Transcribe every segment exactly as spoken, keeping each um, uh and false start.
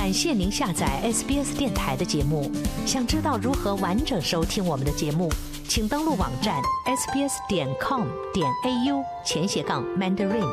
感谢您下载 S B S 电台的节目。想知道如何完整收听我们的节目，请登录网站 s b s 点 com 点 a u 前斜杠 mandarin。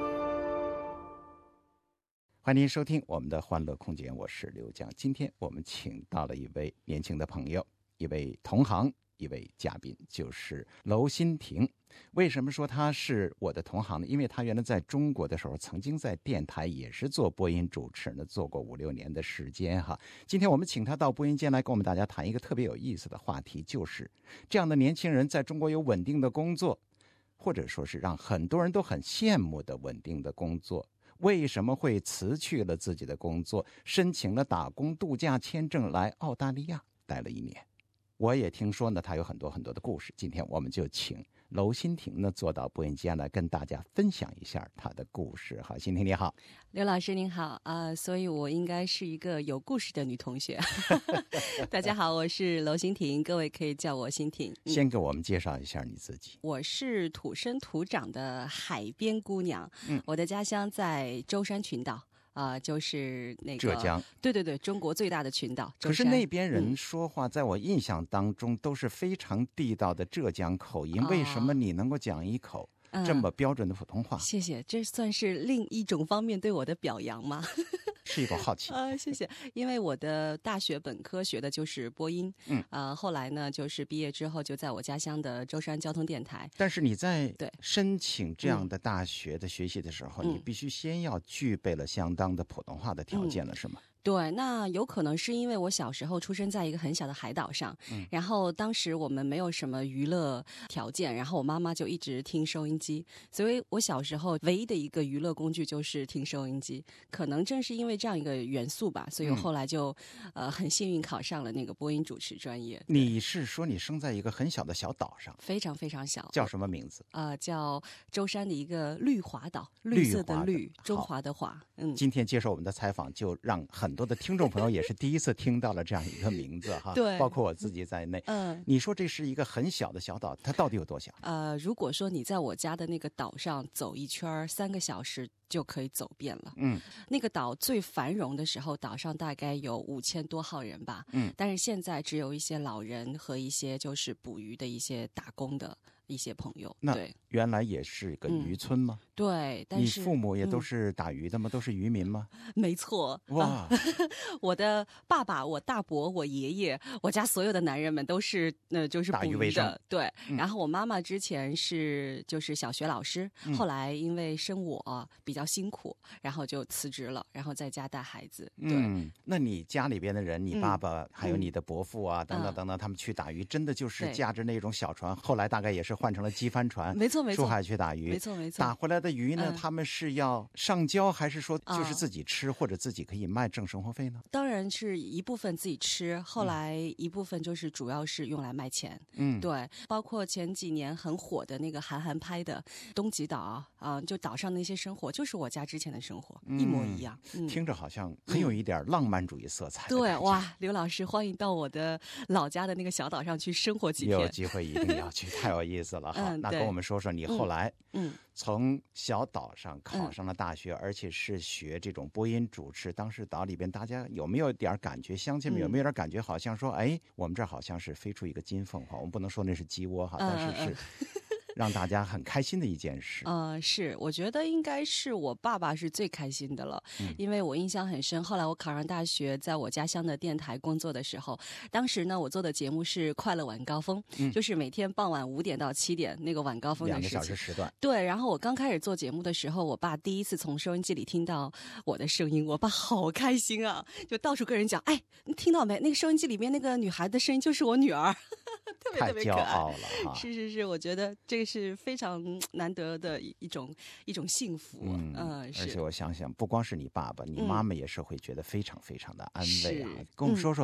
欢迎您收听我们的欢乐空间，我是刘江。今天我们请到了一位年轻的朋友，一位同行，一位嘉宾，就是娄欣婷。为什么说他是我的同行呢？因为他原来在中国的时候，曾经在电台也是做播音主持呢，做过五六年的时间哈。今天我们请他到播音间来跟我们大家谈一个特别有意思的话题，就是这样的年轻人在中国有稳定的工作，或者说是让很多人都很羡慕的稳定的工作，为什么会辞去了自己的工作，申请了打工度假签证来澳大利亚待了一年？我也听说呢，他有很多很多的故事。今天我们就请娄欣婷呢坐到播音间来跟大家分享一下她的故事。好，欣婷你好。 刘老师您好啊、呃，所以我应该是一个有故事的女同学。大家好，我是娄欣婷，各位可以叫我欣婷。 嗯、先给我们介绍一下你自己。 我是土生土长的海边姑娘，嗯，我的家乡在舟山群岛。啊、呃，就是那个浙江， 对对对，中国最大的群岛。 可是那边人说话，在我印象当中都是非常地道的浙江口音，嗯、为什么你能够讲一口这么标准的普通话？ 嗯、谢谢，这算是另一种方面对我的表扬吗？ 是一种好奇啊、呃，谢谢。因为我的大学本科学的就是播音，嗯，啊、呃，后来呢，就是毕业之后就在我家乡的舟山交通电台。 但是你在对申请这样的大学的学习的时候，嗯、你必须先要具备了相当的普通话的条件了，嗯、是吗？ 对，那有可能是因为我小时候出生在一个很小的海岛上，嗯，然后当时我们没有什么娱乐条件，然后我妈妈就一直听收音机，所以我小时候唯一的一个娱乐工具就是听收音机。可能正是因为这样一个元素吧，所以我后来就、嗯、呃很幸运考上了那个播音主持专业。 你是说你生在一个很小的小岛上？ 非常非常小。 叫什么名字？ 呃，叫舟山的一个绿华岛，绿色的绿，中华的华。嗯， 今天接受我们的采访，就让很多的听众朋友也是第一次听到了这样一个名字哈， 对， 包括我自己在内。嗯，你说这是一个很小的小岛，它到底有多小？ 呃，如果说你在我家的那个岛上走一圈，三个小时就可以走遍了。嗯，那个岛最繁荣的时候，岛上大概有五千多号人吧。嗯，但是现在只有一些老人和一些就是捕鱼的一些打工的一些朋友。 那对， 原来也是个渔村吗？ 嗯、对，但是你父母也都是打鱼的吗？嗯、都是渔民吗？ 没错。 哇， 我的爸爸、我大伯、我爷爷，我家所有的男人们都是呃，就是捕鱼的。 打鱼为生。 对、嗯，然后我妈妈之前是就是小学老师，嗯、后来因为生我比较辛苦，然后就辞职了，然后在家带孩子。对， 嗯，那你家里边的人，你爸爸、嗯、还有你的伯父啊，嗯、等等等等，他们去打鱼，真的就是驾着那种小船，后来大概也是换成了机帆船， 没错没错， 出海去打鱼， 没错没错。 打回来的鱼呢，嗯、他们是要上交，还是说就是自己吃，哦、或者自己可以卖挣生活费呢？ 当然是一部分自己吃，后来一部分就是主要是用来卖钱。嗯，对，包括前几年很火的那个韩寒拍的《东极岛》啊、呃，就岛上那些生活，就是我家之前的生活，嗯、一模一样。嗯， 听着好像很有一点浪漫主义色彩。 对，哇，刘老师，欢迎到我的老家的那个小岛上去生活几天。 有机会一定要去，太有意思了。好，嗯、那跟我们说说你后来，嗯，从小岛上考上了大学，嗯、而且是学这种播音主持。当时岛里边大家有没有点感觉？乡亲们有没有点感觉？好像说，哎，我们这儿好像是飞出一个金凤凰。我们不能说那是鸡窝哈，但是是。嗯嗯让大家很开心的一件事。 呃，是，我觉得应该是我爸爸是最开心的了，嗯、因为我印象很深。后来我考上大学，在我家乡的电台工作的时候，当时呢，我做的节目是《快乐晚高峰》，嗯，就是每天傍晚五点到七点那个晚高峰的事情， 两个小时时段。 对，然后我刚开始做节目的时候，我爸第一次从收音机里听到我的声音，我爸好开心啊，就到处跟人讲，哎，你听到没？那个收音机里面那个女孩的声音就是我女儿，特别特别可爱。 太骄傲了哈！ 是是是，我觉得这个是非常难得的一种一种幸福。嗯，呃、是。 而且我想想，不光是你爸爸，你妈妈也是会觉得非常非常的安慰啊。嗯、跟我们说说。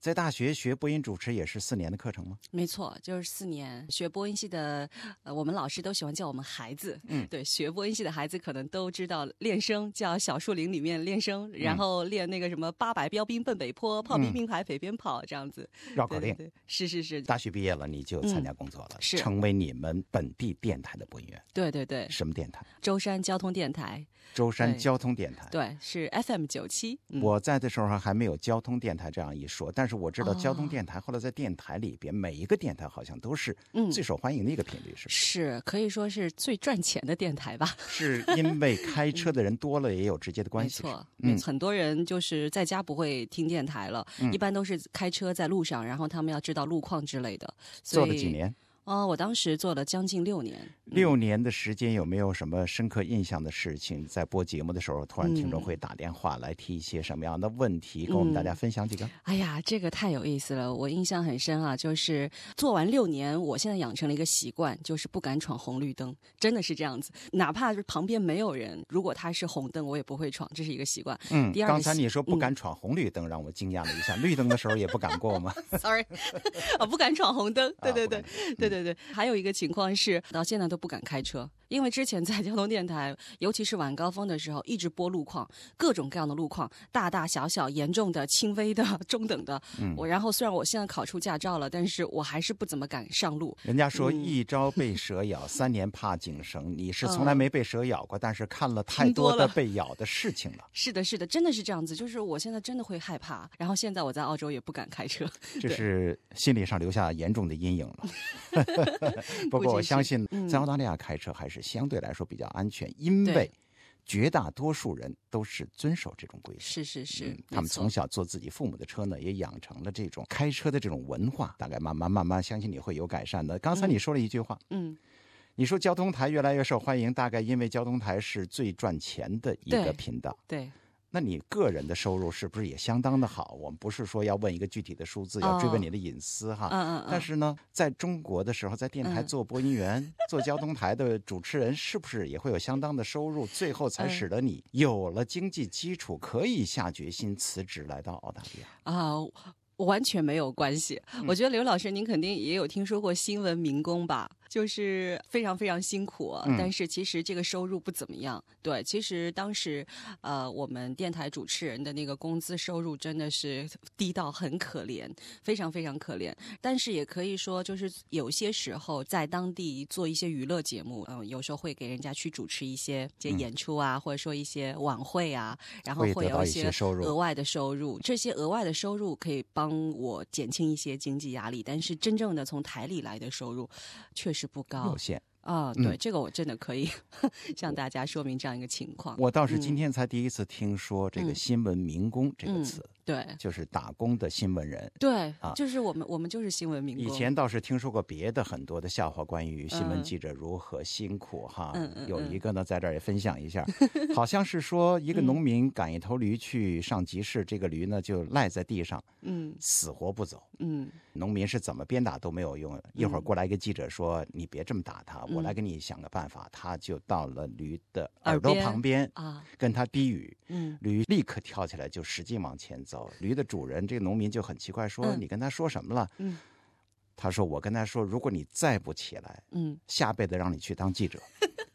在大学学播音主持也是四年的课程吗？ 没错，就是四年学播音系的，呃，我们老师都喜欢叫我们孩子。嗯，对，学播音系的孩子可能都知道练声叫小树林里面练声，嗯、然后练那个什么八百标兵奔北坡，炮兵并排北边跑、嗯、这样子绕口令。 对对对，是是是。 大学毕业了你就参加工作了，嗯、 是成为你们本地电台的播音员。 对对对。 什么电台？ 舟山交通电台。 舟山交通电台。 对，是 F M 九七。 我在的时候还没有交通电台这样一说，但是我知道交通电台、哦、后来在电台里边每一个电台好像都是最受欢迎的一个频率，是不是？ 是，可以说是最赚钱的电台吧。 是因为开车的人多了也有直接的关系。 没错、嗯、很多人就是在家不会听电台了、嗯、一般都是开车在路上，然后他们要知道路况之类的。所以做了几年？ 哦，我当时做了将近六年。 六年的时间，有没有什么深刻印象的事情？在播节目的时候，突然听众会打电话来提一些什么样的问题，嗯、跟我们大家分享几个？ 哎呀，这个太有意思了，我印象很深啊。就是做完六年，我现在养成了一个习惯，就是不敢闯红绿灯，真的是这样子。哪怕是旁边没有人，如果他是红灯，我也不会闯，这是一个习惯。 嗯， 第二个， 刚才你说不敢闯红绿灯，嗯、让我惊讶了一下。绿灯的时候也不敢过吗 ？Sorry， 我不敢闯红灯。对对对， 啊、 对对对。还有一个情况是，到现在都不敢开车，因为之前在交通电台，尤其是晚高峰的时候，一直播路况，各种各样的路况，大大小小、严重的、轻微的、中等的。嗯，我然后虽然我现在考出驾照了，但是我还是不怎么敢上路。 人家说一朝被蛇咬，嗯、三年怕井绳。你是从来没被蛇咬过，嗯、但是看了太多的被咬的事情了。 是的，是的，真的是这样子。就是我现在真的会害怕，然后现在我在澳洲也不敢开车， 这是心理上留下严重的阴影了。不过我相信在澳大利亚开车还是相对来说比较安全，嗯、因为绝大多数人都是遵守这种规则。 是是是、嗯， 他们从小坐自己父母的车呢，也养成了这种开车的这种文化，大概慢慢慢慢相信你会有改善的。刚才你说了一句话，嗯，你说交通台越来越受欢迎，大概因为交通台是最赚钱的一个频道。 对。对， 那你个人的收入是不是也相当的好？我们不是说要问一个具体的数字，要追问你的隐私哈。 嗯嗯。 但是呢，在中国的时候，在电台做播音员、嗯、做交通台的主持人，是不是也会有相当的收入？最后才使得你有了经济基础，可以下决心辞职来到澳大利亚啊。呃完全没有关系。我觉得刘老师您肯定也有听说过新闻民工吧，就是非常非常辛苦、嗯、但是其实这个收入不怎么样。对，其实当时呃我们电台主持人的那个工资收入真的是低到很可怜，非常非常可怜。但是也可以说就是有些时候在当地做一些娱乐节目，嗯、呃，有时候会给人家去主持一些些演出啊、嗯、或者说一些晚会啊，然后会有一些额外的收入，这些额外的收入可以帮帮我减轻一些经济压力，但是真正的从台里来的收入确实不高， 有限啊。对、嗯，这个我真的可以向大家说明这样一个情况。 我倒是今天才第一次听说这个新闻民工这个词。 嗯嗯对， 就是打工的新闻人。 对，啊，就是我们，我们就是新闻民工。 以前倒是听说过别的很多的笑话，关于新闻记者如何辛苦、嗯、哈。嗯嗯。有一个呢，在这儿也分享一下，好像是说一个农民赶一头驴去上集市，嗯、这个驴呢就赖在地上，嗯，死活不走。嗯，农民是怎么鞭打都没有用。一会儿过来一个记者说：“你别这么打他，嗯、我来给你想个办法。”他就到了驴的耳朵旁边啊，跟他低语。嗯，驴立刻跳起来就使劲往前走。驴的主人这个农民就很奇怪，说、嗯、你跟他说什么了？嗯，他说我跟他说，如果你再不起来，嗯，下辈子让你去当记者。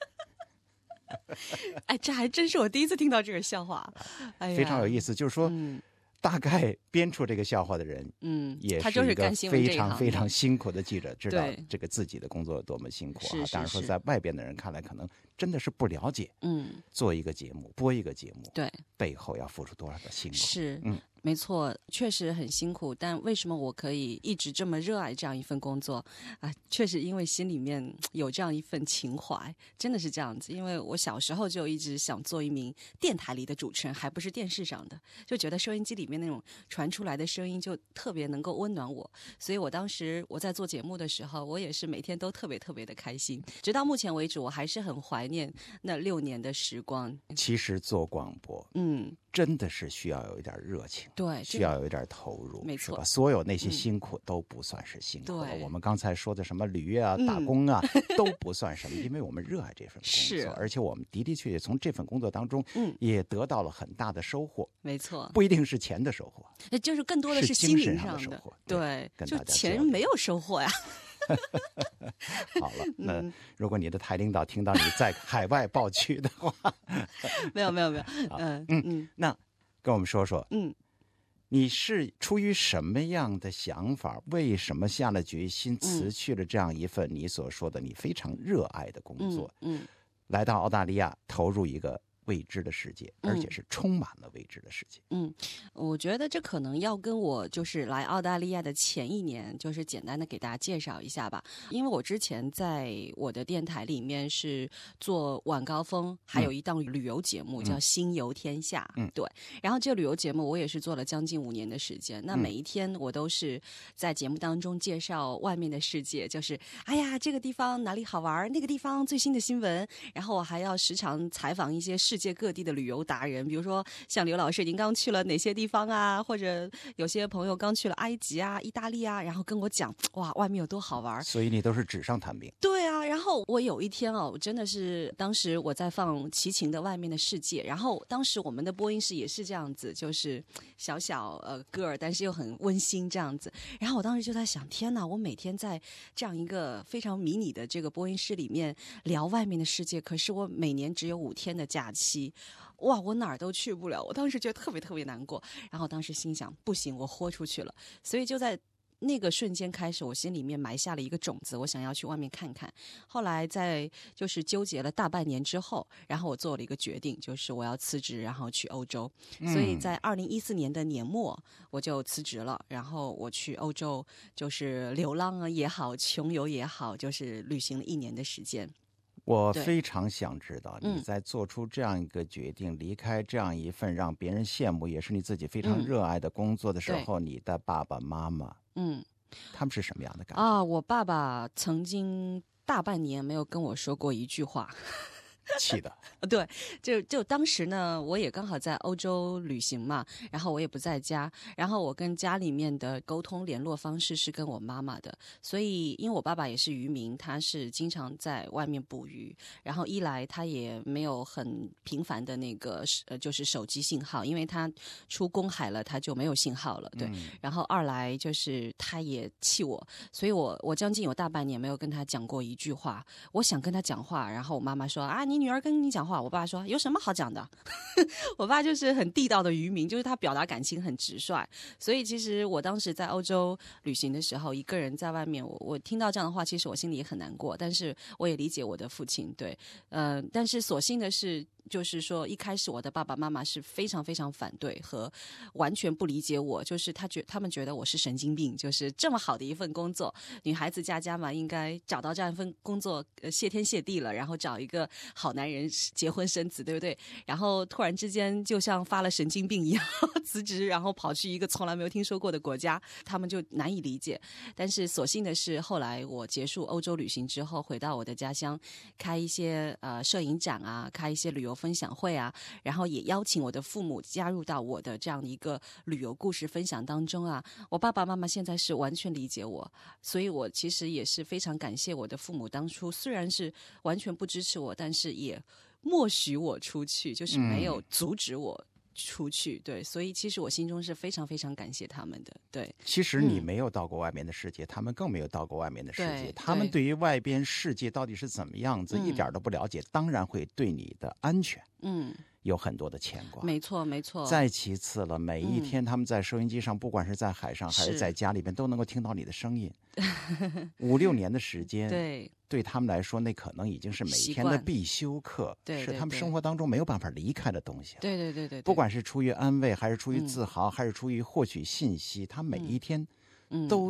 哎，这还真是我第一次听到这个笑话，哎呀， 非常有意思。就是说，嗯、大概编出这个笑话的人，嗯，也是一个非常非常辛苦的记者，知道这个自己的工作有多么辛苦啊。当然说，在外边的人看来，可能真的是不了解，嗯，做一个节目，播一个节目， 对， 背后要付出多少的辛苦， 是，嗯。没错，确实很辛苦，但为什么我可以一直这么热爱这样一份工作啊？确实因为心里面有这样一份情怀，真的是这样子。因为我小时候就一直想做一名电台里的主持人，还不是电视上的，就觉得收音机里面那种传出来的声音就特别能够温暖我，所以我当时我在做节目的时候，我也是每天都特别特别的开心。直到目前为止，我还是很怀念那六年的时光。 其实做广播， 嗯， 真的是需要有一点热情， 对， 需要有一点投入， 没错， 是吧？所有那些辛苦都不算是辛苦了。 嗯、 我们刚才说的什么履约啊、打工啊，嗯、都不算什么，因为我们热爱这份工作， 是， 而且我们的的确确从这份工作当中，嗯，也得到了很大的收获。 没错， 不一定是钱的收获， 就是更多的是心灵上的收获。 对， 跟大家就钱没有收获呀。 好了，那如果你的台领导听到你在海外报区的话， 没有没有没有，嗯嗯嗯，那跟我们说说，嗯，你是出于什么样的想法？为什么下了决心辞去了这样一份你所说的你非常热爱的工作， 嗯，嗯来到澳大利亚投入一个未知的世界，而且是充满了未知的世界。 嗯，我觉得这可能要跟我就是来澳大利亚的前一年，就是简单的给大家介绍一下吧。因为我之前在我的电台里面是做晚高峰，还有一档旅游节目、嗯、叫《心游天下》。嗯，对。然后这个旅游节目我也是做了将近五年的时间。那每一天我都是在节目当中介绍外面的世界，就是哎呀这个地方哪里好玩，那个地方最新的新闻。然后我还要时常采访一些世界各地的旅游达人，比如说像刘老师您刚去了哪些地方啊，或者有些朋友刚去了埃及啊、意大利啊，然后跟我讲哇外面有多好玩。 所以你都是纸上谈兵。 对啊，然后我有一天哦，真的是当时我在放齐秦的《外面的世界》，然后当时我们的播音室也是这样子，就是小小呃个儿，但是又很温馨这样子。然后我当时就在想，天哪，我每天在这样一个非常迷你的这个播音室里面聊外面的世界，可是我每年只有五天的假期。哇，我哪儿都去不了，我当时觉得特别特别难过。然后当时心想，不行，我豁出去了。所以就在那个瞬间开始，我心里面埋下了一个种子，我想要去外面看看。后来在就是纠结了大半年之后，然后我做了一个决定，就是我要辞职，然后去欧洲。嗯、所以在二零一四年的年末，我就辞职了，然后我去欧洲，就是流浪也好，穷游也好，就是旅行了一年的时间。 我非常想知道你在做出这样一个决定、嗯、离开这样一份让别人羡慕也是你自己非常热爱的工作的时候、嗯、你的爸爸妈妈嗯，他们是什么样的感觉啊？我爸爸曾经大半年没有跟我说过一句话气的对，就就当时呢，我也刚好在欧洲旅行嘛，然后我也不在家，然后我跟家里面的沟通联络方式是跟我妈妈的，所以因为我爸爸也是渔民，他是经常在外面捕鱼，然后一来他也没有很频繁的那个呃就是手机信号，因为他出公海了，他就没有信号了，对，嗯、然后二来就是他也气我，所以我我将近有大半年没有跟他讲过一句话，我想跟他讲话，然后我妈妈说啊，你女儿跟你讲话，我爸说有什么好讲的我爸就是很地道的渔民，就是他表达感情很直率，所以其实我当时在欧洲旅行的时候，一个人在外面，我我听到这样的话，其实我心里也很难过，但是我也理解我的父亲，对，呃，但是所幸的是就是说一开始我的爸爸妈妈是非常非常反对和完全不理解我，就是他觉他们觉得我是神经病，就是这么好的一份工作，女孩子家家嘛，应该找到这样一份工作、呃、谢天谢地了，然后找一个好男人结婚生子，对不对？然后突然之间就像发了神经病一样辞职，然后跑去一个从来没有听说过的国家，他们就难以理解。但是所幸的是后来我结束欧洲旅行之后回到我的家乡，开一些呃摄影展啊，开一些旅游分享会啊，然后也邀请我的父母加入到我的这样的一个旅游故事分享当中啊。我爸爸妈妈现在是完全理解我，所以我其实也是非常感谢我的父母，当初虽然是完全不支持我，但是也默许我出去，就是没有阻止我出去、嗯、对，所以其实我心中是非常非常感谢他们的。对， 其实你没有到过外面的世界、嗯、他们更没有到过外面的世界，他们对于外边世界到底是怎么样子、嗯、一点都不了解，当然会对你的安全嗯有很多的牵挂。 没错没错。 再其次了，每一天他们在收音机上、嗯、不管是在海上还是在家里边都能够听到你的声音五六年的时间，对对他们来说那可能已经是每天的必修课，对，是他们生活当中没有办法离开的东西。 对对对 对, 对， 不管是出于安慰还是出于自豪、嗯、还是出于获取信息，他每一天都在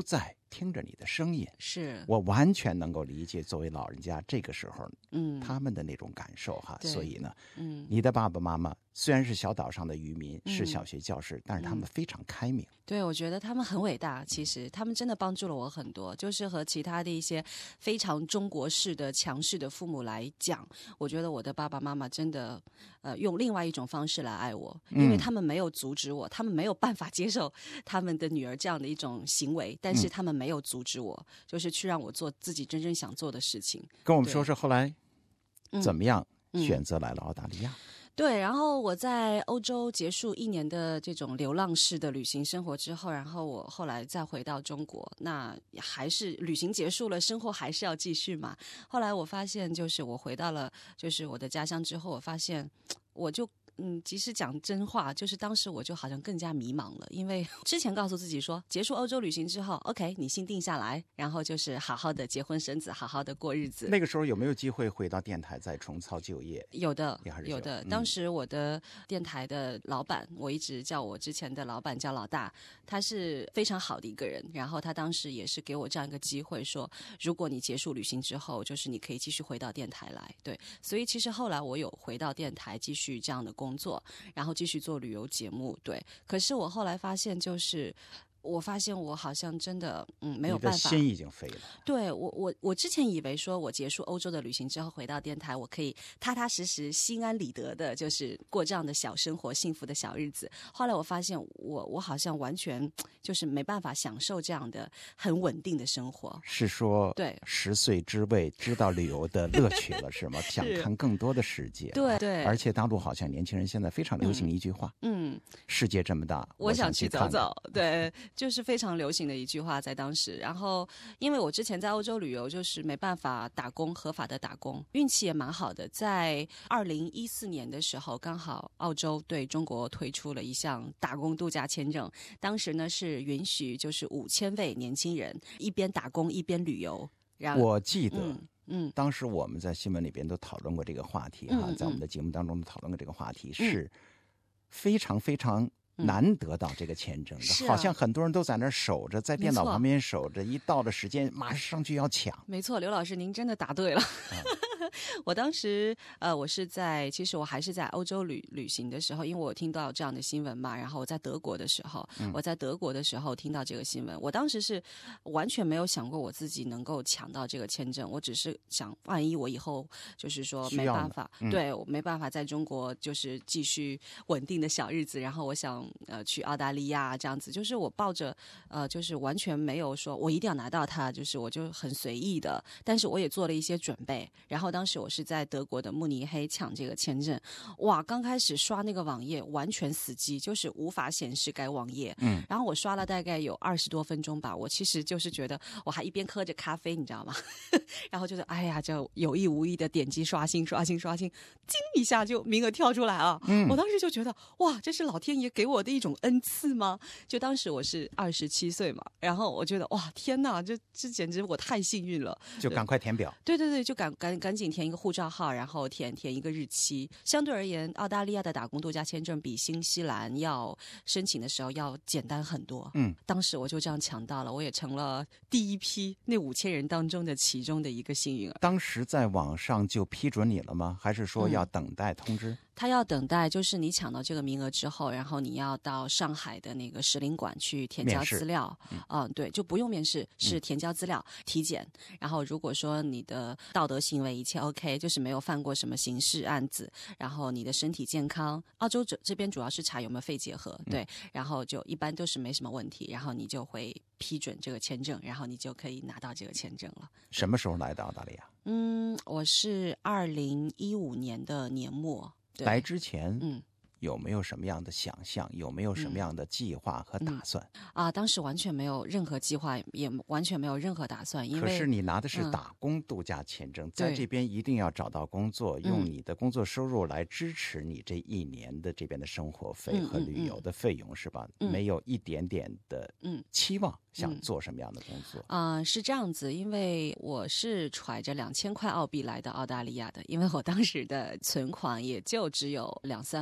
听着你的声音， 是我完全能够理解作为老人家这个时候， 嗯， 他们的那种感受哈。所以呢， 嗯， 你的爸爸妈妈虽然是小岛上的渔民， 嗯、 是小学教师，但是他们非常开明。 对，我觉得他们很伟大，其实他们真的帮助了我很多。就是和其他的一些非常中国式的强势的父母来讲，我觉得我的爸爸妈妈真的，呃，用另外一种方式来爱我，因为他们没有阻止我，他们没有办法接受他们的女儿这样的一种行为，但是他们没有阻止我，嗯、就是去让我做自己真正想做的事情。 跟我们说说后来怎么样选择来了澳大利亚？ 嗯嗯对，然后我在欧洲结束一年的这种流浪式的旅行生活之后，然后我后来再回到中国，那还是旅行结束了，生活还是要继续嘛。后来我发现，就是我回到了就是我的家乡之后，我发现我就。嗯，即使讲真话，就是当时我就好像更加迷茫了，因为之前告诉自己说，结束欧洲旅行之后 ，OK， 你心定下来，然后就是好好的结婚生子，好好的过日子。 那个时候有没有机会回到电台再重操旧业？ 有的， 有的。当时我的电台的老板，我一直叫我之前的老板叫老大，他是非常好的一个人，然后他当时也是给我这样一个机会，说如果你结束旅行之后，就是你可以继续回到电台来。对，所以其实后来我有回到电台继续这样的工作。工作，然后继续做旅游节目，对。可是我后来发现，就是我发现我好像真的嗯没有办法， 你的心已经飞了。 对我我我之前以为说我结束欧洲的旅行之后回到电台，我可以踏踏实实、心安理得的，就是过这样的小生活、幸福的小日子。后来我发现我我好像完全就是没办法享受这样的很稳定的生活。 是说对十岁之位知道旅游的乐趣了是吗？想看更多的世界。 对对， 而且大陆好像年轻人现在非常流行一句话， 嗯，嗯世界这么大， 我想去走走。对。就是非常流行的一句话在当时，然后因为我之前在欧洲旅游，就是没办法打工，合法的打工，运气也蛮好的。在二零一四年的时候，刚好澳洲对中国推出了一项打工度假签证，当时呢是允许就是五千位年轻人一边打工一边旅游。然后我记得， 嗯。嗯， 当时我们在新闻里边都讨论过这个话题哈、 嗯嗯， 在我们的节目当中都讨论过这个话题， 嗯、 是非常非常难得到这个签证的、 嗯啊、 好像很多人都在那儿守着，在电脑旁边守着，一到了时间马上就要抢。 没错，刘老师您真的答对了。嗯、我当时呃，我是在其实我还是在欧洲旅旅行的时候，因为我听到这样的新闻嘛，然后我在德国的时候、嗯、我在德国的时候听到这个新闻，我当时是完全没有想过我自己能够抢到这个签证，我只是想万一我以后就是说没办法、嗯、对我没办法在中国就是继续稳定的小日子，然后我想呃去澳大利亚这样子，就是我抱着呃就是完全没有说我一定要拿到它，就是我就很随意的，但是我也做了一些准备。然后当时我是在德国的慕尼黑抢这个签证，哇，刚开始刷那个网页完全死机，就是无法显示该网页。嗯，然后我刷了大概有二十多分钟吧，我其实就是觉得我还一边喝着咖啡，你知道吗？然后就是哎呀，就有意无意的点击刷新刷新刷新，叮一下就名额跳出来啊！嗯，我当时就觉得哇，这是老天爷给我的一种恩赐吗？就当时我是二十七岁嘛，然后我觉得哇，天哪，这这简直我太幸运了， 就赶快填表。 对对对，就赶赶赶紧填一个护照号，然后填填一个日期。相对而言，澳大利亚的打工度假签证比新西兰要申请的时候要简单很多。嗯，当时我就这样抢到了，我也成了第一批那五千人当中的其中的一个幸运儿。 当时在网上就批准你了吗？还是说要等待通知？ 嗯，他要等待，就是你抢到这个名额之后，然后你要到上海的那个使领馆去填交资料。嗯、呃，对，就不用面试，是填交资料、嗯、体检。然后如果说你的道德行为一切 OK， 就是没有犯过什么刑事案子，然后你的身体健康，澳洲这这边主要是查有没有肺结核，对，嗯、然后就一般都是没什么问题，然后你就会批准这个签证，然后你就可以拿到这个签证了。 什么时候来的澳大利亚？ 嗯，我是二零一五年的年末。 来之前，嗯，有没有什么样的想象？有没有什么样的计划和打算？ 嗯嗯、啊，当时完全没有任何计划，也完全没有任何打算。因为可是你拿的是打工度假签证，嗯、在这边一定要找到工作，用你的工作收入来支持你这一年的这边的生活费和旅游的费用，嗯、是吧？嗯、没有一点点的期望。嗯想做什么样的工作啊、呃？是这样子，因为我是揣着两千块澳币来的澳大利亚的，因为我当时的存款也就只有两三万人民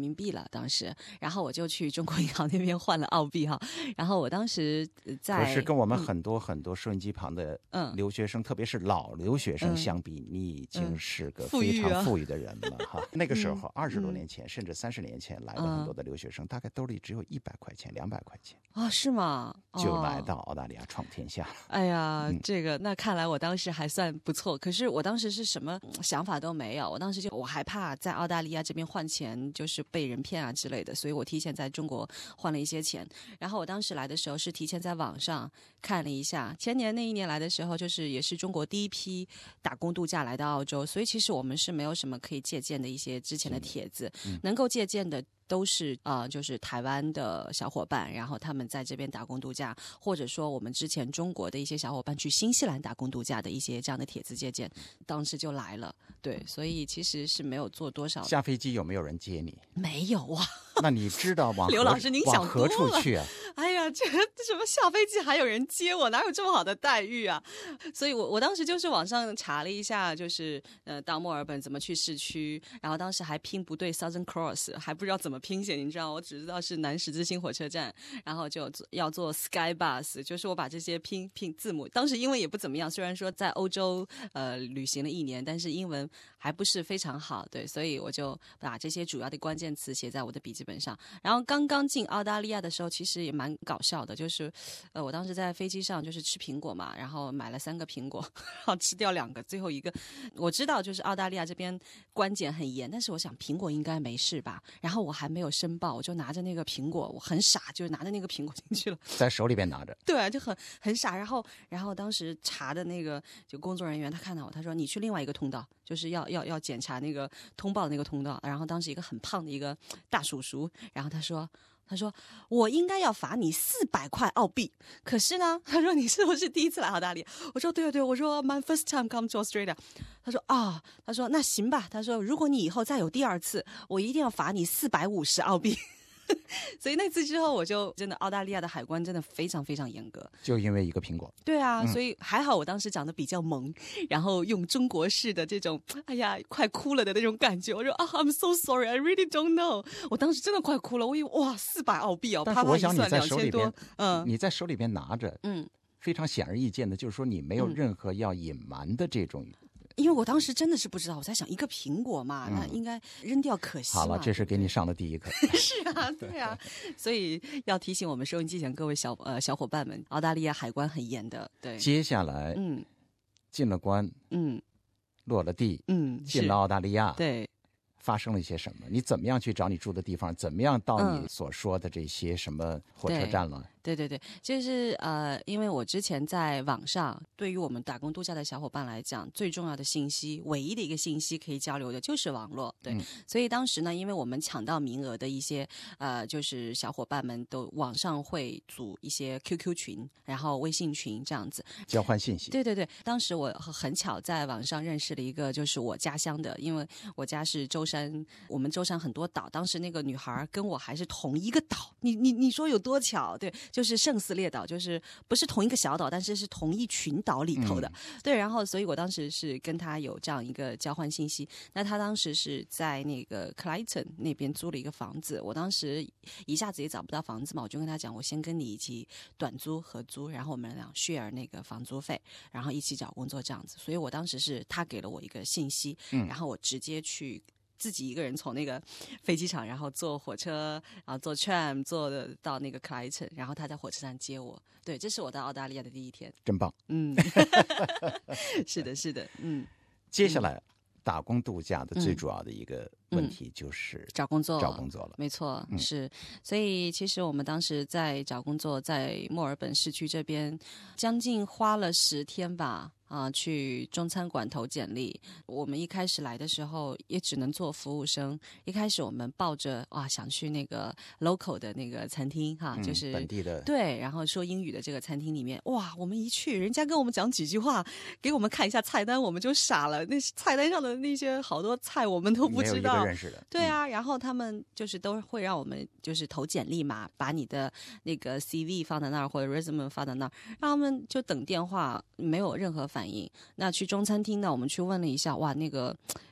民币了当时，然后我就去中国银行那边换了澳币哈，然后我当时在可是跟我们很多很多收音机旁的留学生、嗯、特别是老留学生相比、嗯、你已经是个非常富裕的人了、嗯、哈。那个时候二十多年前、嗯、甚至三十年前来的很多的留学生、嗯、大概兜里只有一百块钱两百块钱啊、哦，是吗？ 就来到澳大利亚闯天下。 哎呀、嗯、这个那看来我当时还算不错，可是我当时是什么想法都没有，我当时就我害怕在澳大利亚这边换钱就是被人骗啊之类的，所以我提前在中国换了一些钱。然后我当时来的时候是提前在网上看了一下，前年那一年来的时候就是也是中国第一批打工度假来到澳洲，所以其实我们是没有什么可以借鉴的一些之前的帖子、嗯、能够借鉴的都是呃，就是台湾的小伙伴，然后他们在这边打工度假，或者说我们之前中国的一些小伙伴去新西兰打工度假的一些这样的帖子借鉴，当时就来了。对，所以其实是没有做多少。 下飞机有没有人接你？ 没有啊。 那你知道往刘老师您想往何处去啊？ 哎呀，这什么下飞机还有人接我，哪有这么好的待遇啊？所以我我当时就是网上查了一下，就是呃到墨尔本怎么去市区，然后当时还拼不对 Southern Cross， 还不知道怎么拼写，你知道，我只知道是南十字星火车站，然后就要坐 Sky Bus， 就是我把这些拼拼字母，当时英文也不怎么样，虽然说在欧洲呃旅行了一年，但是英文还不是非常好，对，所以我就把这些主要的关键词写在我的笔记本上。然后刚刚进澳大利亚的时候，其实也蛮搞笑的，就是呃我当时在飞机上就是吃苹果嘛，然后买了三个苹果，然后吃掉两个，最后一个我知道就是澳大利亚这边关检很严，但是我想苹果应该没事吧，然后我还没有申报，我就拿着那个苹果，我很傻，就拿着那个苹果进去了， 在手里边拿着， 对，就很很傻。然后然后当时查的那个就工作人员他看到我，他说你去另外一个通道，就是要要要检查那个通报的那个通道。然后当时一个很胖的一个大叔叔，然后他说他说我应该要罚你四百块澳币，可是呢他说你是不是第一次来澳大利亚？我说对对对，我说 my first time come to Australia。 他说啊，他说那行吧，他说如果你以后再有第二次，我一定要罚你四百五十澳币。所以那次之后，我就真的澳大利亚的海关真的非常非常严格， 就因为一个苹果。 对啊、嗯、所以还好我当时长得比较萌，然后用中国式的这种哎呀快哭了的那种感觉，我说啊 I'm so sorry I really don't know， 我当时真的快哭了，我以为哇四百澳币哦， 但是我想你在手里边， 嗯， 你在手里边拿着，嗯，非常显而易见的就是说你没有任何要隐瞒的这种、嗯， 因为我当时真的是不知道，我在想一个苹果嘛、嗯、那应该扔掉可惜嘛。 好了，这是给你上的第一课。 是啊，对啊，所以要提醒我们收音机前各位小呃小伙伴们，澳大利亚海关很严的。对， 接下来嗯，进了关，嗯，落了地，嗯，进了澳大利亚， 对。 发生了一些什么？你怎么样去找你住的地方？怎么样到你所说的这些什么火车站了？ 嗯、对对对，就是呃，因为我之前在网上，对于我们打工度假的小伙伴来讲，最重要的信息，唯一的一个信息可以交流的就是网络。对，嗯、所以当时呢，因为我们抢到名额的一些呃，就是小伙伴们都网上会组一些 Q Q 群，然后微信群这样子交换信息。 对对对，当时我很巧在网上认识了一个，就是我家乡的，因为我家是舟山。我们舟山很多岛，当时那个女孩跟我还是同一个岛，你你你说有多巧？对，就是圣斯列岛，就是不是同一个小岛，但是是同一群岛里头的。嗯、对，然后所以我当时是跟她有这样一个交换信息。那她当时是在那个 Clayton 那边租了一个房子，我当时一下子也找不到房子嘛，我就跟她讲，我先跟你一起短租合租，然后我们俩 share 那个房租费，然后一起找工作这样子。所以我当时是她给了我一个信息，嗯、然后我直接去。自己一个人从那个飞机场，然后坐火车，然后坐 tram 坐的到那个 Clayton， 然后他在火车站接我。对，这是我到澳大利亚的第一天， 真棒。 嗯，是的，是的，嗯。 接下来、嗯、打工度假的最主要的一个问题就是、 嗯、找工作， 找工作了。 没错，嗯、是。所以其实我们当时在找工作，在墨尔本市区这边，将近花了十天吧。啊，去中餐馆投简历。我们一开始来的时候也只能做服务生。一开始我们抱着哇想去那个 local 的那个餐厅哈， 嗯、 就是本地的， 对，然后说英语的这个餐厅里面，哇，我们一去，人家跟我们讲几句话，给我们看一下菜单，我们就傻了。那菜单上的那些好多菜我们都不知道， 没有一个认识的。 对啊，嗯、然后他们就是都会让我们就是投简历嘛，把你的那个 C V 放在那儿或者 resume 放在那儿，让他们就等电话，没有任何反应。那去中餐厅呢，我们去问了一下，哇，那个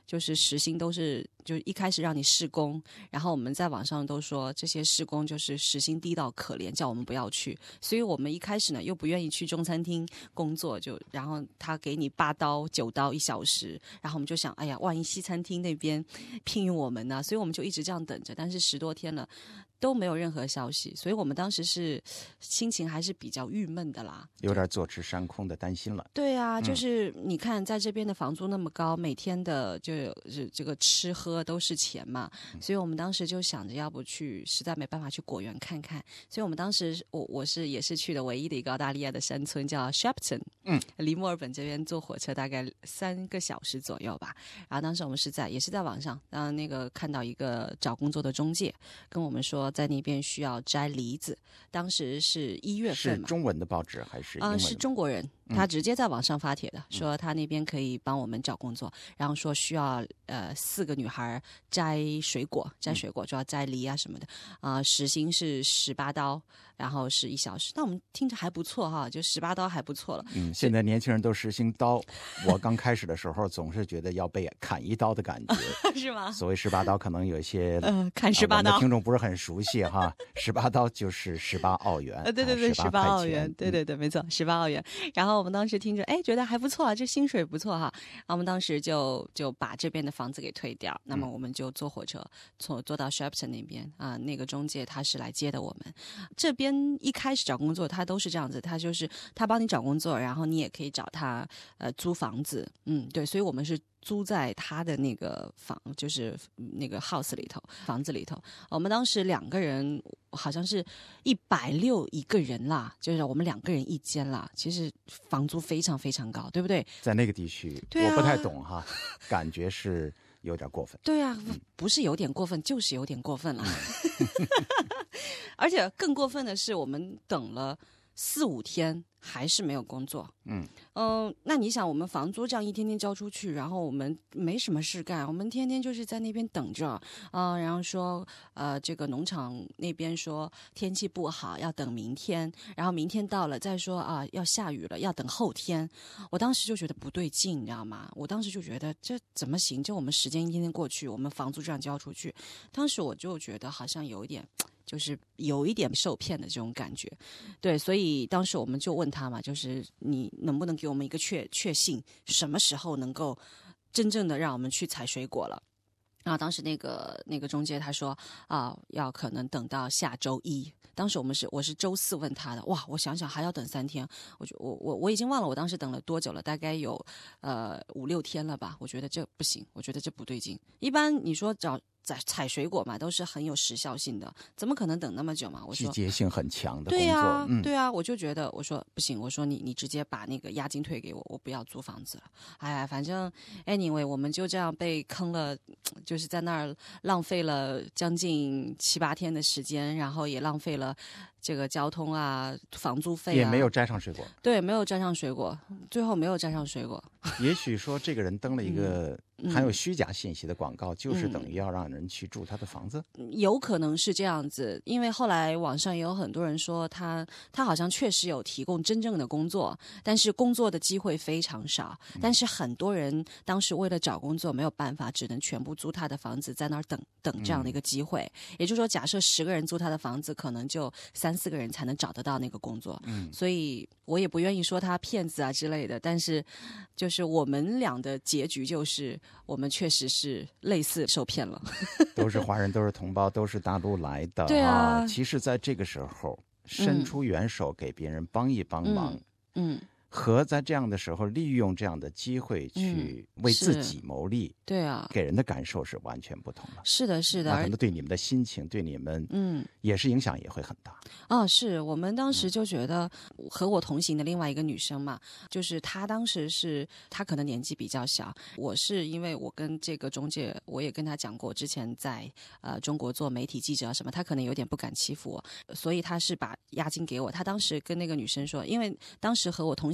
就是时薪都是就一开始让你试工，然后我们在网上都说这些试工就是时薪低到可怜，叫我们不要去。所以我们一开始呢又不愿意去中餐厅工作，就然后他给你八刀九刀一小时，然后我们就想，哎呀，万一西餐厅那边聘用我们呢？所以我们就一直这样等着，但是十多天了都没有任何消息，所以我们当时是心情还是比较郁闷的啦， 有点坐吃山空的担心了。 对啊，就是你看在这边的房租那么高，每天的就这个吃喝都是钱嘛，所以我们当时就想着要不去，实在没办法去果园看看，所以我们当时我我是也是去的唯一的一个澳大利亚的山村叫 Shepparton， 嗯，离墨尔本这边坐火车大概三个小时左右吧。然后当时我们是在也是在网上，然后那个看到一个找工作的中介跟我们说在那边需要摘梨子，当时是一月份嘛。 是中文的报纸还是英文的？ 呃、是中国人，他直接在网上发帖的，嗯、说他那边可以帮我们找工作，然后说需要呃四个女孩摘水果，摘水果就要摘梨啊什么的，啊、呃，时薪是十八刀，然后是一小时。那我们听着还不错哈，就十八刀还不错了。 嗯，现在年轻人都实行刀，我刚开始的时候总是觉得要被砍一刀的感觉， 是吗？ 所谓十八刀，可能有一些呃砍十八刀、 啊、我们的听众不是很熟悉哈，十八刀就是十八澳元， 呃，对对对，十八澳元，对对对， 对，没错，十八澳元。然后我们当时听着，哎，觉得还不错啊，这薪水不错哈。然后我们当时就就把这边的房子给退掉，那么我们就坐火车坐坐到 Shepparton 那边啊、呃，那个中介他是来接的我们。这边一开始找工作他都是这样子，他就是他帮你找工作，然后你也可以找他呃租房子，嗯，对，所以我们是租在他的那个房，就是那个 house 里头，房子里头。我们当时两个人好像是一百六一个人啦，就是我们两个人一间啦。其实房租非常非常高，对不对？ 在那个地区， 对啊、 我不太懂哈，感觉是有点过分。 对啊，不是有点过分，就是有点过分了。而且更过分的是，我们等了四五天还是没有工作。嗯嗯、呃，那你想，我们房租这样一天天交出去，然后我们没什么事干，我们天天就是在那边等着啊、呃，然后说呃，这个农场那边说天气不好，要等明天，然后明天到了再说啊、呃，要下雨了，要等后天。我当时就觉得不对劲，你知道吗？我当时就觉得这怎么行？就我们时间一天天过去，我们房租这样交出去，当时我就觉得好像有一点。就是有一点受骗的这种感觉，对，所以当时我们就问他嘛，就是你能不能给我们一个确确信，什么时候能够真正的让我们去采水果了？然后当时那个那个中介他说啊，要可能等到下周一。当时我们是我是周四问他的，哇，我想想还要等三天，我就我我我已经忘了我当时等了多久了，大概有呃五六天了吧。我觉得这不行，我觉得这不对劲。一般你说找采采水果嘛，都是很有时效性的，怎么可能等那么久嘛？我说季节性很强的工作， 对啊， 嗯、 对啊，我就觉得我说不行，我说你你直接把那个押金退给我，我不要租房子了。哎呀，反正 anyway 我们就这样被坑了，就是在那儿浪费了将近七八天的时间，然后也浪费了这个交通啊、房租费啊， 也没有摘上水果。 对，没有摘上水果，最后没有摘上水果。 也许说这个人登了一个含有虚假信息的广告，嗯、就是等于要让人去住他的房子。 有可能是这样子，因为后来网上也有很多人说他他好像确实有提供真正的工作，但是工作的机会非常少。嗯、但是很多人当时为了找工作没有办法，只能全部租他的房子，在那儿等等这样的一个机会。嗯、也就是说，假设十个人租他的房子，可能就三四个人才能找得到那个工作。嗯，所以我也不愿意说他骗子啊之类的，但是就是我们俩的结局就是我们确实是类似受骗了。 都是华人，都是同胞，都是大陆来的。 对啊， 其实在这个时候伸出援手给别人帮一帮忙，嗯。嗯和在这样的时候利用这样的机会去为自己谋利， 嗯、对啊， 给人的感受是完全不同的。 是的，是的， 可能对你们的心情，对你们，嗯，也是影响也会很大。 哦，是我们当时就觉得和我同行的另外一个女生嘛，就是她当时是她可能年纪比较小，我是因为我跟这个中介，我也跟她讲过，之前在呃中国做媒体记者什么，她可能有点不敢欺负我，所以她是把押金给我。她当时跟那个女生说，因为当时和我同行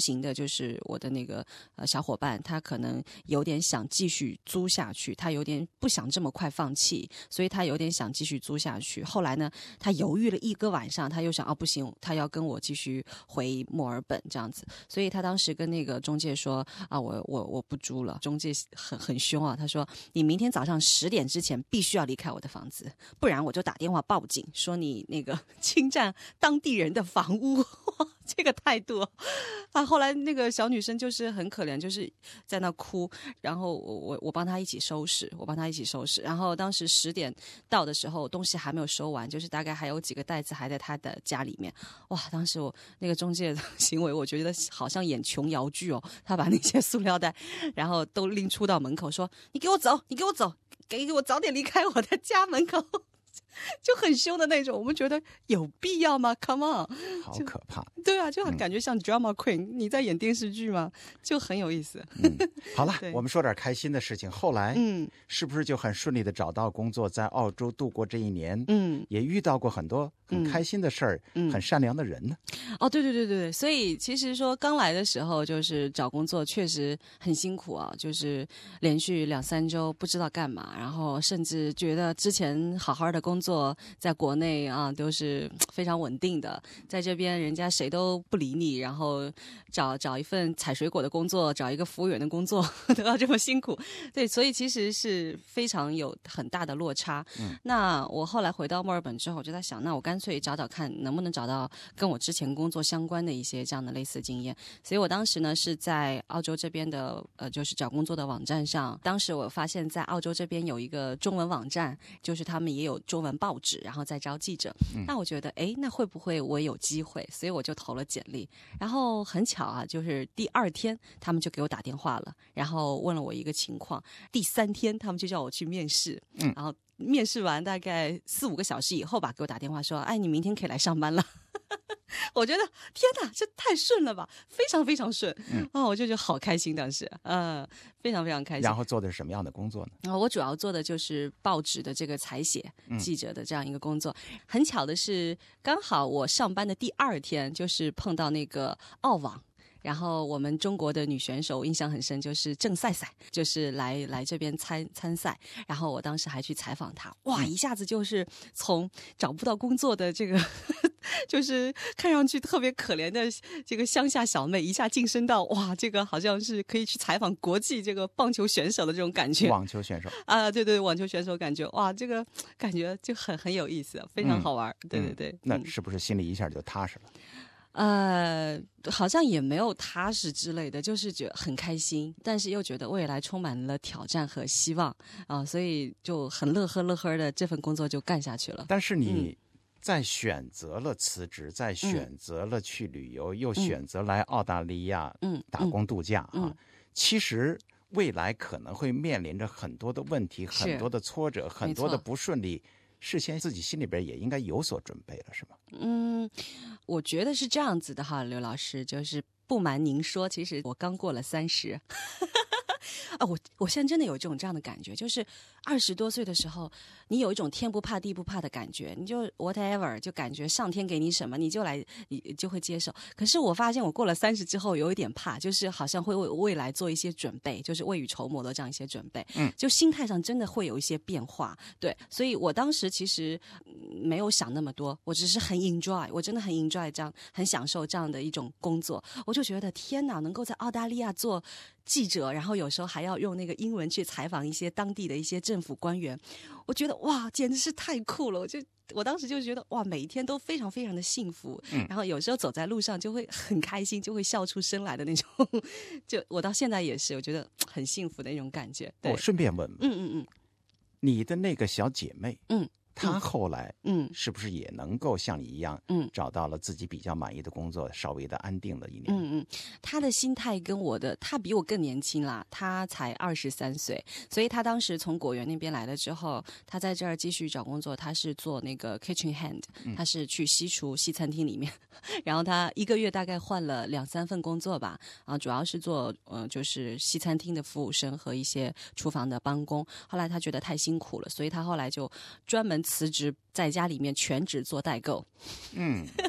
行的就是我的那个呃小伙伴，他可能有点想继续租下去，他有点不想这么快放弃，所以他有点想继续租下去。后来呢，他犹豫了一个晚上，他又想啊不行，他要跟我继续回墨尔本这样子，所以他当时跟那个中介说啊，我我我不租了。中介很很凶啊，他说你明天早上十点之前必须要离开我的房子，不然我就打电话报警，说你那个侵占当地人的房屋。这个态度啊，后来那个小女生就是很可怜，就是在那哭，然后我我我帮她一起收拾，我帮她一起收拾。然后当时十点到的时候，东西还没有收完，就是大概还有几个袋子还在她的家里面。哇，当时我那个中介的行为，我觉得好像演琼瑶剧哦，他把那些塑料袋，然后都拎出到门口，说：“你给我走，你给我走，给我早点离开我的家门口。”就很凶的那种，我们觉得有必要吗 ？Come on， 好可怕。 对啊，就感觉像 drama queen，、嗯、你在演电视剧吗？就很有意思。 嗯，好了，我们说点开心的事情。后来， 嗯， 是不是就很顺利的找到工作，在澳洲度过这一年？ 嗯， 也遇到过很多很开心的事儿，嗯、很善良的人呢。 哦，对对对对，所以其实说刚来的时候，就是找工作确实很辛苦啊，就是连续两三周不知道干嘛，然后甚至觉得之前好好的工作。做在国内啊都是非常稳定的，在这边人家谁都不理你，然后找找一份采水果的工作，找一个服务员的工作都要这么辛苦，对，所以其实是非常有很大的落差。嗯，那我后来回到墨尔本之后，我就在想，那我干脆找找看能不能找到跟我之前工作相关的一些这样的类似经验。所以我当时呢是在澳洲这边的呃，就是找工作的网站上，当时我发现在澳洲这边有一个中文网站，就是他们也有中文报纸，然后再招记者。嗯、那我觉得，哎，那会不会我有机会？所以我就投了简历。然后很巧啊，就是第二天他们就给我打电话了，然后问了我一个情况。第三天他们就叫我去面试，嗯，然后面试完大概四五个小时以后吧，给我打电话说，哎，你明天可以来上班了。我觉得天哪，这太顺了吧，非常非常顺。嗯，哦，我就觉得好开心，当时，嗯，非常非常开心。 然后做的是什么样的工作呢？ 哦，我主要做的就是报纸的这个采写记者的这样一个工作。嗯、很巧的是，刚好我上班的第二天，就是碰到那个澳网。然后我们中国的女选手印象很深，就是郑赛赛，就是来来这边参参赛。然后我当时还去采访她，哇，一下子就是从找不到工作的这个，就是看上去特别可怜的这个乡下小妹，一下晋升到哇，这个好像是可以去采访国际这个棒球选手的这种感觉。 网球选手啊，对对，网球选手感觉哇，这个感觉就很很有意思，非常好玩。嗯、对对对、嗯， 那是不是心里一下就踏实了？ 呃，好像也没有踏实之类的，就是觉得很开心，但是又觉得未来充满了挑战和希望啊、呃，所以就很乐呵乐呵的这份工作就干下去了。 但是你在选择了辞职，在、嗯、选择了去旅游，嗯、又选择来澳大利亚打工度假、嗯嗯、啊，其实未来可能会面临着很多的问题，很多的挫折，很多的不顺利。事先自己心里边也应该有所准备了，是吗？ 嗯，我觉得是这样子的哈，刘老师，就是不瞒您说，其实我刚过了三十。啊，我我现在真的有这种这样的感觉，就是二十多岁的时候，你有一种天不怕地不怕的感觉，你就 whatever， 就感觉上天给你什么，你就来，你就会接受。可是我发现我过了三十之后，有一点怕，就是好像会为未来做一些准备，就是未雨绸缪的这样一些准备。嗯，就心态上真的会有一些变化。对，所以我当时其实没有想那么多，我只是很 enjoy， 我真的很 enjoy 这样，很享受这样的一种工作。我就觉得天哪，能够在澳大利亚做记者，然后有时候还要用那个英文去采访一些当地的一些政府官员，我觉得哇，简直是太酷了！我就我当时就觉得哇，每一天都非常非常的幸福，嗯、然后有时候走在路上就会很开心，就会笑出声来的那种。就我到现在也是，我觉得很幸福的那种感觉。对， 我顺便问问， 嗯嗯嗯， 你的那个小姐妹， 嗯。 他后来嗯，是不是也能够像你一样嗯，找到了自己比较满意的工作，稍微的安定了一年？ 嗯嗯，他的心态跟我的，他比我更年轻啦，他才二十三岁，所以他当时从果园那边来了之后，他在这儿继续找工作，他是做那个 kitchen hand， 他是去西厨西餐厅里面，然后他一个月大概换了两三份工作吧，啊，主要是做呃就是西餐厅的服务生和一些厨房的帮工，后来他觉得太辛苦了，所以他后来就专门辞职，在家里面全职做代购。 嗯，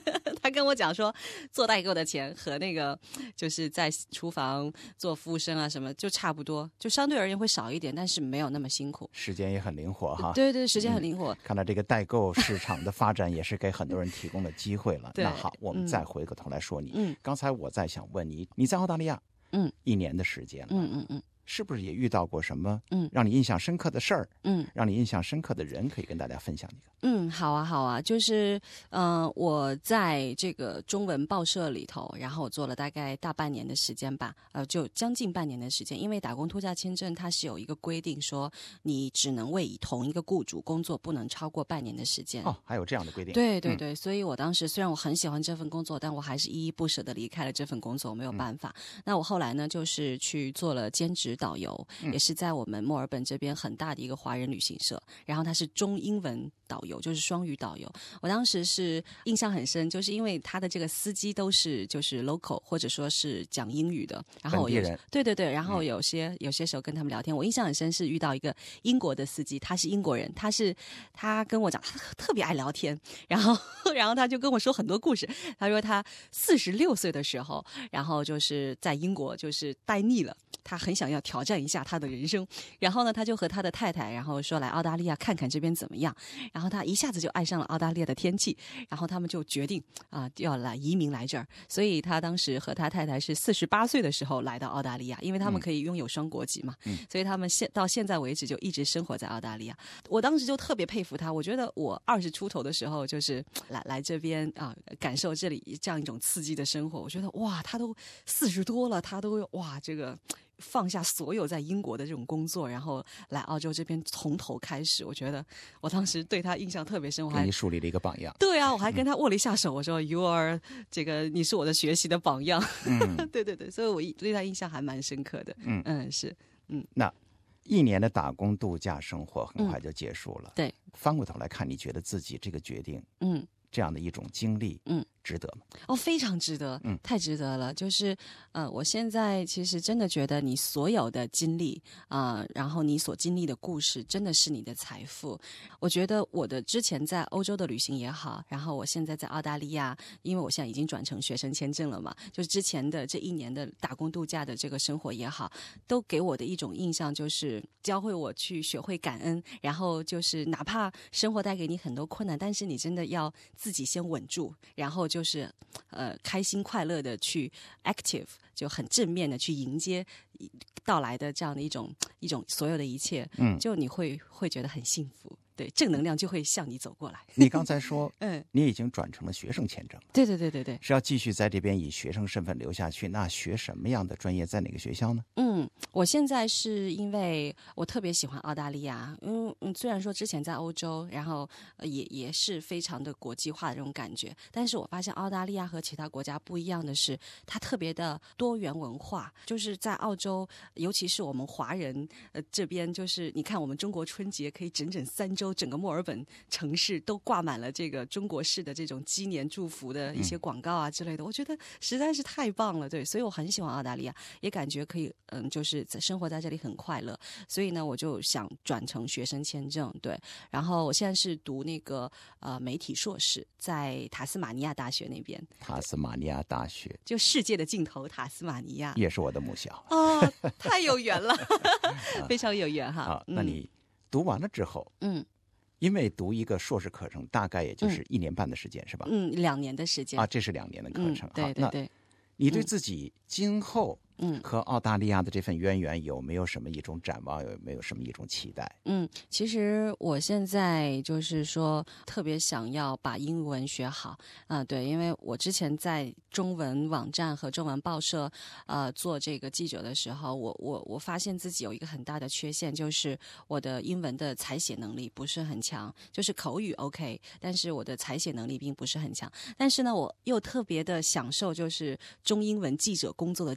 他跟我讲说，做代购的钱和那个就是在厨房做服务生啊什么就差不多，就相对而言会少一点，但是没有那么辛苦， 时间也很灵活哈。 对对，时间很灵活。 嗯、看来这个代购市场的发展也是给很多人提供了机会了。那好，我们再回过头来说你。嗯，刚才我在想问你，你在澳大利亚，嗯，一年的时间了， 嗯嗯嗯。 是不是也遇到过什么嗯让你印象深刻的事儿？ 嗯， 让你印象深刻的人，可以跟大家分享一个。 嗯，好啊，好啊，就是呃，我在这个中文报社里头，然后我做了大概大半年的时间吧，呃，就将近半年的时间，因为打工度假签证它是有一个规定，说你只能为同一个雇主工作，不能超过半年的时间。 哦，还有这样的规定？ 对对对，嗯、所以我当时虽然我很喜欢这份工作，但我还是依依不舍的离开了这份工作，我没有办法。嗯、那我后来呢，就是去做了兼职导游。嗯、也是在我们墨尔本这边很大的一个华人旅行社，然后它是中英文导游，就是双语导游。我当时是印象很深，就是因为他的这个司机都是就是 local 或者说是讲英语的，然后我有对对对，然后有些、嗯、有些时候跟他们聊天，我印象很深是遇到一个英国的司机，他是英国人，他是他跟我讲他特别爱聊天，然后然后他就跟我说很多故事。他说他四十六岁的时候，然后就是在英国就是待腻了，他很想要挑战一下他的人生，然后呢，他就和他的太太，然后说来澳大利亚看看这边怎么样。然后他一下子就爱上了澳大利亚的天气，然后他们就决定啊、呃、要来移民来这儿。所以他当时和他太太是四十八岁的时候来到澳大利亚，因为他们可以拥有双国籍嘛，嗯、所以他们现到现在为止就一直生活在澳大利亚。我当时就特别佩服他，我觉得我二十出头的时候就是来来这边啊、呃，感受这里这样一种刺激的生活。我觉得哇，他都四十多了，他都哇这个。放下所有在英国的这种工作，然后来澳洲这边从头开始，我觉得我当时对他印象特别深。我还给你树立了一个榜样。 对啊，我还跟他握了一下手，我说 You are 这个你是我的学习的榜样。嗯、对对对，所以我对他印象还蛮深刻的。嗯嗯，是嗯。 那一年的打工度假生活很快就结束了。 嗯、对， 翻过头来看，你觉得自己这个决定，嗯，这样的一种经历，嗯。值得吗？ 哦，非常值得，嗯，太值得了。就是，呃，我现在其实真的觉得你所有的经历啊、呃，然后你所经历的故事，真的是你的财富。我觉得我的之前在欧洲的旅行也好，然后我现在在澳大利亚，因为我现在已经转成学生签证了嘛，就是之前的这一年的打工度假的这个生活也好，都给我的一种印象就是教会我去学会感恩，然后就是哪怕生活带给你很多困难，但是你真的要自己先稳住，然后就。就是呃开心快乐的去 active， 就很正面的去迎接到来的这样的一种一种所有的一切，嗯，就你会会觉得很幸福，对，正能量就会向你走过来。 你刚才说，嗯，你已经转成了学生签证了， 对对对对对， 是要继续在这边以学生身份留下去？那学什么样的专业，在哪个学校呢？ 嗯，我现在是因为我特别喜欢澳大利亚，嗯嗯，虽然说之前在欧洲，然后、呃、也也是非常的国际化的这种感觉，但是我发现澳大利亚和其他国家不一样的是，它特别的多元文化。就是在澳洲，尤其是我们华人呃这边，就是你看我们中国春节可以整整三周，整个墨尔本城市都挂满了这个中国式的这种鸡年祝福的一些广告啊之类的，嗯、我觉得实在是太棒了，对，所以我很喜欢澳大利亚，也感觉可以嗯，就是在生活在这里很快乐，所以呢，我就想转成学生签证，对，然后我现在是读那个呃媒体硕士，在塔斯马尼亚大学那边。 塔斯马尼亚大学， 就世界的尽头，塔斯马尼亚也是我的母校哦，太有缘了，非常有缘哈。 好，那你读完了之后，嗯。因为读一个硕士课程大概也就是一年半的时间、嗯、是吧？ 嗯，两年的时间啊，这是两年的课程。 嗯、对对对， 你对自己今后嗯和澳大利亚的这份渊源有没有什么一种展望？有没有什么一种期待？ 嗯，其实我现在就是说特别想要把英文学好啊、呃，对，因为我之前在中文网站和中文报社呃做这个记者的时候，我我我发现自己有一个很大的缺陷，就是我的英文的采写能力不是很强，就是口语 OK， 但是我的采写能力并不是很强。但是呢，我又特别的享受就是中英文记者工作的这样的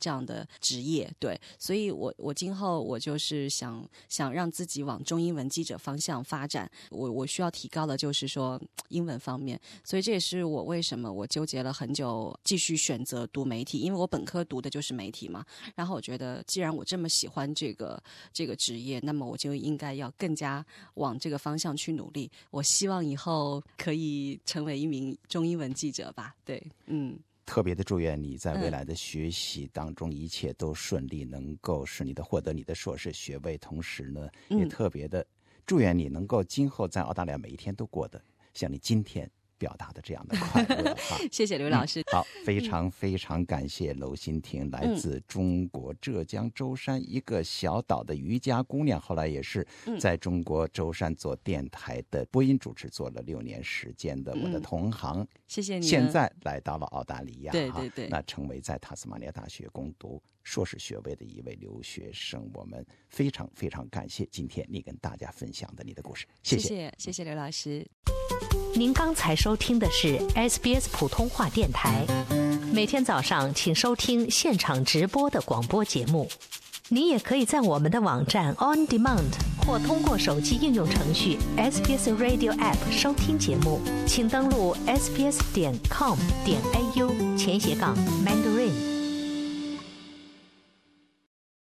职业，对，所以我我今后我就是想想让自己往中英文记者方向发展，我我需要提高的就是说英文方面，所以这也是我为什么我纠结了很久继续选择读媒体，因为我本科读的就是媒体嘛，然后我觉得既然我这么喜欢这个这个职业，那么我就应该要更加往这个方向去努力，我希望以后可以成为一名中英文记者吧，对，嗯。 特别的祝愿你在未来的学习当中一切都顺利，能够使你的获得你的硕士学位，同时呢也特别的祝愿你能够今后在澳大利亚每一天都过得像你今天表达的这样的快乐哈。 谢谢刘老师、 嗯、好，非常非常感谢娄欣婷，来自中国浙江舟山一个小岛的渔家姑娘，后来也是在中国舟山做电台的播音主持做了六年时间的我的同行、嗯、 谢谢你。 现在来到了澳大利亚， 对对对， 那成为在塔斯马尼亚大学攻读硕士学位的一位留学生，我们非常非常感谢今天你跟大家分享的你的故事，谢谢谢谢谢谢刘老师。 您刚才收听的是 S B S 普通话电台，每天早上请收听现场直播的广播节目。你也可以在我们的网站 On Demand 或通过手机应用程序 S B S Radio App 收听节目，请登录 s b s 点 com 点 a u 前斜杠 Mandarin。